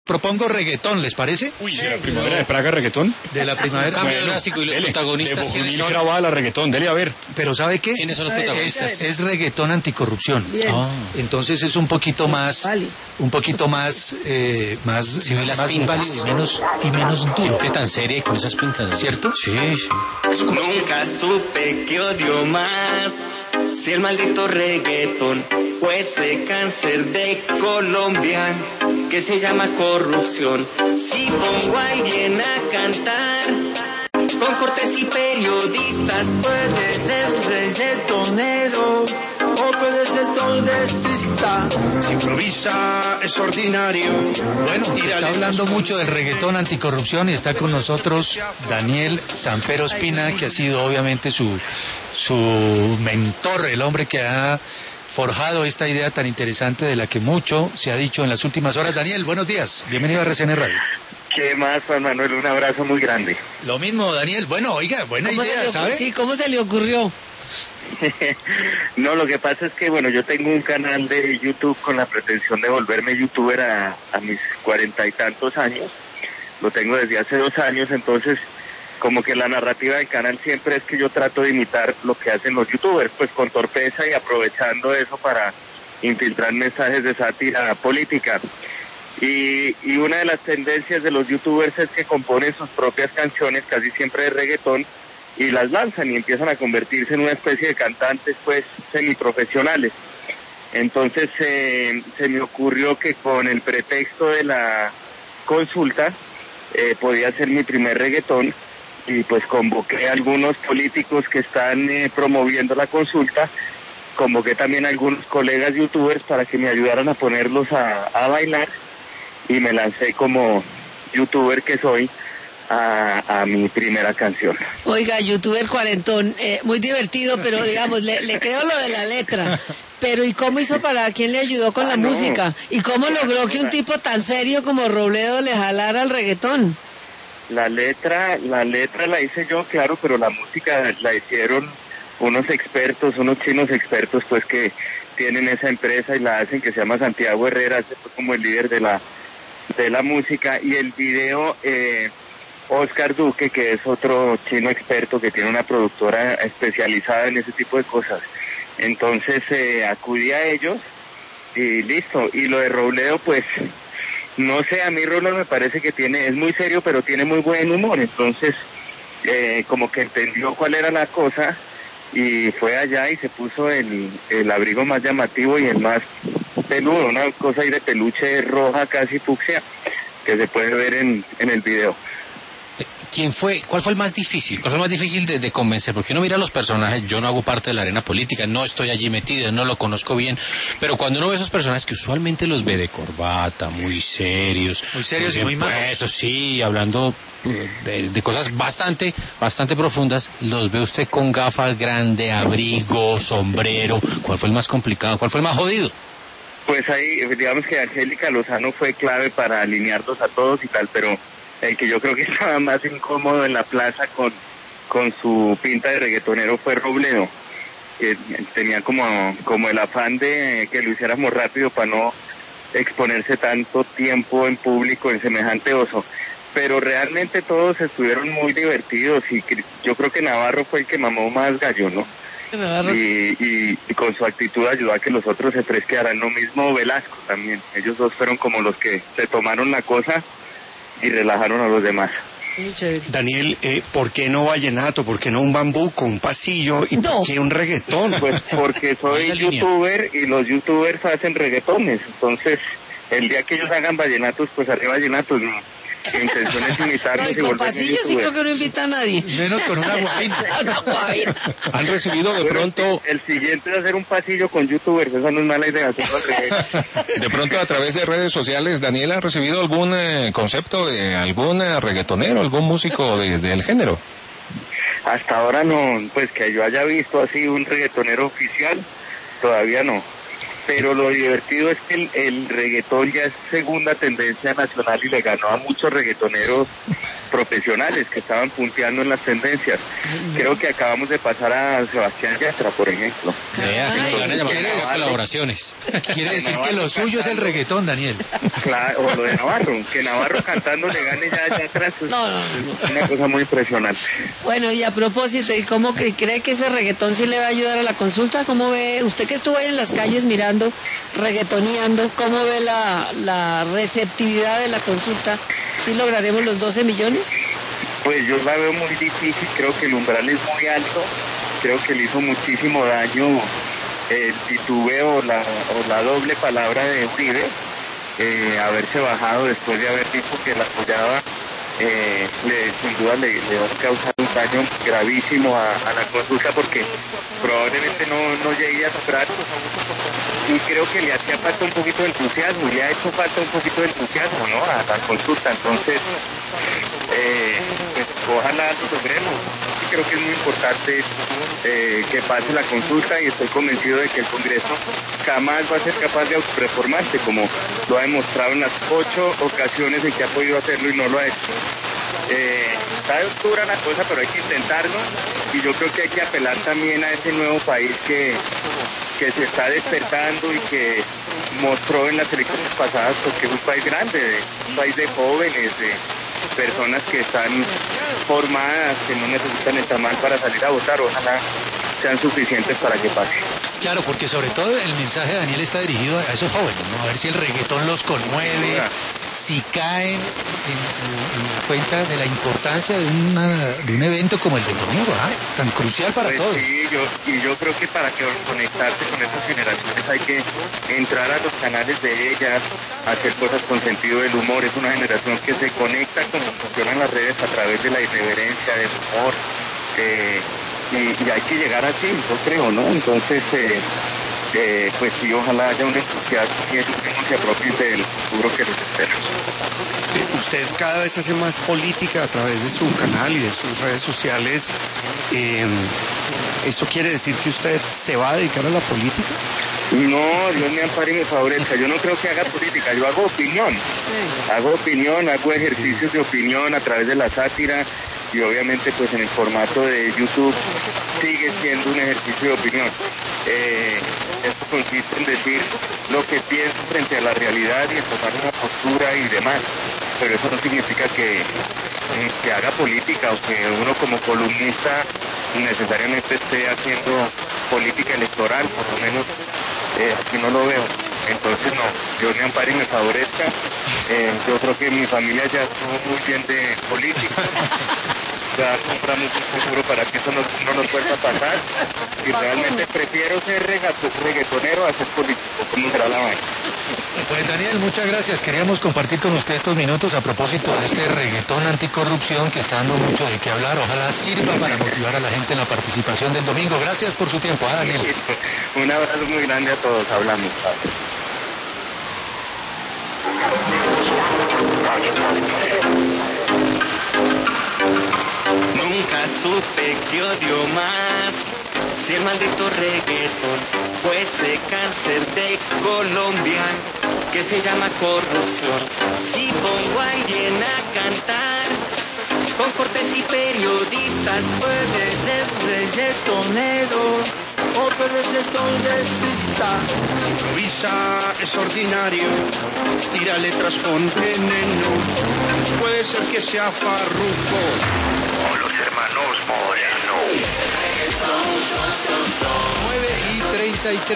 propongo reggaetón, ¿les parece? Uy, ¿de la primavera de Praga reggaetón? De la primavera. Cambio drástico, y los protagonistas, ¿quiénes son? Grabada la reggaetón, dele a ver. Pero ¿sabe qué? ¿Quiénes son los protagonistas? Es reggaetón anticorrupción. Bien. Entonces es un poquito más, Vale. Si ve las más pintas. válido y menos duro. ¿Qué tan seria y con esas pintas? ¿Cierto? Sí. Nunca supe que odio más si el maldito reggaetón o ese cáncer de Colombia que se llama corrupción. Si pongo a alguien a cantar con cortes y periodistas, Puede ser reggaetonero o puede ser tondesista. Si improvisa es ordinario. Bueno, se está hablando mucho del reggaetón anticorrupción y está con nosotros Daniel Sampero Espina, que ha sido obviamente su mentor, el hombre que ha forjado esta idea tan interesante de la que mucho se ha dicho en las últimas horas. Daniel, buenos días, bienvenido a RCN Radio. ¿Qué más, Juan Manuel? Un abrazo muy grande. Lo mismo, Daniel. Bueno, oiga, buena idea, ¿sabe? Sí, ¿cómo se le ocurrió? No, lo que pasa es que, bueno, yo tengo un canal de YouTube con la pretensión de volverme youtuber a mis 40 y tantos años. Lo tengo desde hace 2 años, entonces como que la narrativa del canal siempre es que yo trato de imitar lo que hacen los youtubers, pues con torpeza y aprovechando eso para infiltrar mensajes de sátira política. Y una de las tendencias de los youtubers es que componen sus propias canciones, casi siempre de reggaetón, y las lanzan y empiezan a convertirse en una especie de cantantes pues semiprofesionales. Entonces se me ocurrió que con el pretexto de la consulta podía ser mi primer reggaetón, y pues convoqué a algunos políticos que están promoviendo la consulta, convoqué también a algunos colegas youtubers para que me ayudaran a ponerlos a bailar, y me lancé como youtuber que soy a mi primera canción. Oiga, youtuber cuarentón, muy divertido, pero digamos, le creo lo de la letra. Pero ¿y cómo hizo quién le ayudó con la música? ¿Y cómo logró que un tipo tan serio como Robledo le jalara al reggaetón? La letra la hice yo, claro, pero la música la hicieron unos expertos, unos chinos expertos, pues que tienen esa empresa y la hacen, que se llama Santiago Herrera, ese fue como el líder de la música, y el video Oscar Duque, que es otro chino experto que tiene una productora especializada en ese tipo de cosas. Entonces acudí a ellos y listo. Y lo de Robledo, pues no sé, a mí Robledo me parece que es muy serio, pero tiene muy buen humor. Entonces como que entendió cuál era la cosa y fue allá y se puso el abrigo más llamativo y el más peludo, una cosa ahí de peluche roja casi fucsia que se puede ver en el video. ¿Cuál fue el más difícil? ¿Cuál fue el más difícil de convencer? Porque uno mira a los personajes, yo no hago parte de la arena política, no estoy allí metido, no lo conozco bien, pero cuando uno ve esos personajes que usualmente los ve de corbata, muy serios y muy malos, eso sí, hablando de cosas bastante profundas, los ve usted con gafas grandes, abrigo, sombrero. ¿Cuál fue el más complicado? ¿Cuál fue el más jodido? Pues ahí, digamos que Angélica Lozano fue clave para alinearlos a todos y tal, pero el que yo creo que estaba más incómodo en la plaza con su pinta de reggaetonero fue Robledo, que tenía como el afán de que lo hiciéramos rápido para no exponerse tanto tiempo en público en semejante oso. Pero realmente todos estuvieron muy divertidos y yo creo que Navarro fue el que mamó más gallo, ¿no? Y con su actitud ayudó a que los otros se fresquearan. Lo mismo Velasco también, ellos dos fueron como los que se tomaron la cosa y relajaron a los demás. Daniel, ¿por qué no vallenato? ¿Por qué no un bambuco, un pasillo? ¿Y por qué un reggaetón? Pues porque soy youtuber y los youtubers hacen reggaetones. Entonces, el día que ellos hagan vallenatos, pues haré vallenatos. Mi intención es imitarlos y con pasillos sí creo que no invita a nadie. Menos con una guabina. ¿Han recibido de pronto? El siguiente es hacer un pasillo con youtubers, esa no es mala idea. De pronto a través de redes sociales, Daniel, ¿ha recibido algún concepto de algún reggaetonero, algún músico del género? Hasta ahora no, pues que yo haya visto así un reggaetonero oficial, todavía no. Pero lo divertido es que el reggaetón ya es segunda tendencia nacional y le ganó a muchos reggaetoneros profesionales que estaban punteando en las tendencias. Creo que acabamos de pasar a Sebastián Yatra, por ejemplo. Colaboraciones. Quiere decir que lo suyo es el reggaetón, Daniel. Claro, o lo de Navarro, que Navarro cantando le gane ya allá atrás. No. Es una cosa muy impresionante. Bueno, y a propósito, ¿y cómo cree que ese reggaetón sí le va a ayudar a la consulta? ¿Cómo ve, usted que estuvo ahí en las calles mirando, reggaetoneando, cómo ve la receptividad de la consulta? ¿Sí lograremos los 12 millones? Pues yo la veo muy difícil, creo que el umbral es muy alto, creo que le hizo muchísimo daño el titubeo o la doble palabra de Uribe, haberse bajado después de haber dicho que la apoyaba, sin duda le va a causar un daño gravísimo a la consulta, porque probablemente no llegue a lograr, y creo que le hacía falta un poquito de entusiasmo, y le ha hecho falta un poquito de entusiasmo, ¿no?, a la consulta. Entonces pues ojalá lo logremos. Creo que es muy importante que pase la consulta, y estoy convencido de que el Congreso jamás va a ser capaz de autorreformarse, como lo ha demostrado en las 8 ocasiones en que ha podido hacerlo y no lo ha hecho. Está dura la cosa, pero hay que intentarlo, y yo creo que hay que apelar también a ese nuevo país que se está despertando y que mostró en las elecciones pasadas, porque es un país grande, un país de jóvenes, de personas que están formadas, que no necesitan estar mal para salir a votar. Ojalá sean suficientes para que pase. Claro, porque sobre todo el mensaje de Daniel está dirigido a esos jóvenes, ¿no? A ver si el reggaetón los conmueve, si caen en la cuenta de la importancia de un evento como el del domingo, tan crucial para todos. Sí, yo creo que para que conectarse con esas generaciones hay que entrar a los canales de ellas, hacer cosas con sentido del humor. Es una generación que se conecta como funcionan las redes a través de la irreverencia, del humor, y hay que llegar así, yo creo, ¿no? Entonces, pues sí, ojalá haya un entusiasmo y ellos mismos se apropien del futuro que les espera. Usted cada vez hace más política a través de su canal y de sus redes sociales. ¿Eso quiere decir que usted se va a dedicar a la política? No, Dios me ampare y me favorezca. Yo no creo que haga política, yo hago opinión. Sí. Hago opinión, hago ejercicios de opinión a través de la sátira, y obviamente pues en el formato de YouTube sigue siendo un ejercicio de opinión. Esto consiste en decir lo que pienso frente a la realidad y en tomar una postura y demás, pero eso no significa que haga política, o que uno como columnista necesariamente esté haciendo política electoral, por lo menos así no lo veo. Entonces no, Dios me ampare y me favorezca. Yo creo que mi familia ya estuvo muy bien de política. Ya compramos un seguro para que eso no nos vuelva a pasar. Y realmente prefiero ser reggaetonero a ser político. ¿Cómo será la vaina? Pues Daniel, muchas gracias. Queríamos compartir con usted estos minutos a propósito de este reggaetón anticorrupción que está dando mucho de qué hablar. Ojalá sirva para motivar a la gente en la participación del domingo. Gracias por su tiempo, Daniel. Un abrazo muy grande a todos. Hablamos. Nunca supe que odio más si el maldito reggaetón fue ese cáncer de Colombia que se llama corrupción. Si pongo a alguien a cantar con cortes y periodistas, puede ser reggaetonero o puede ser congresista. Improvisa, es ordinario, tira letras con veneno. Puede ser que sea Farruko o los hermanos Moreno. 9:33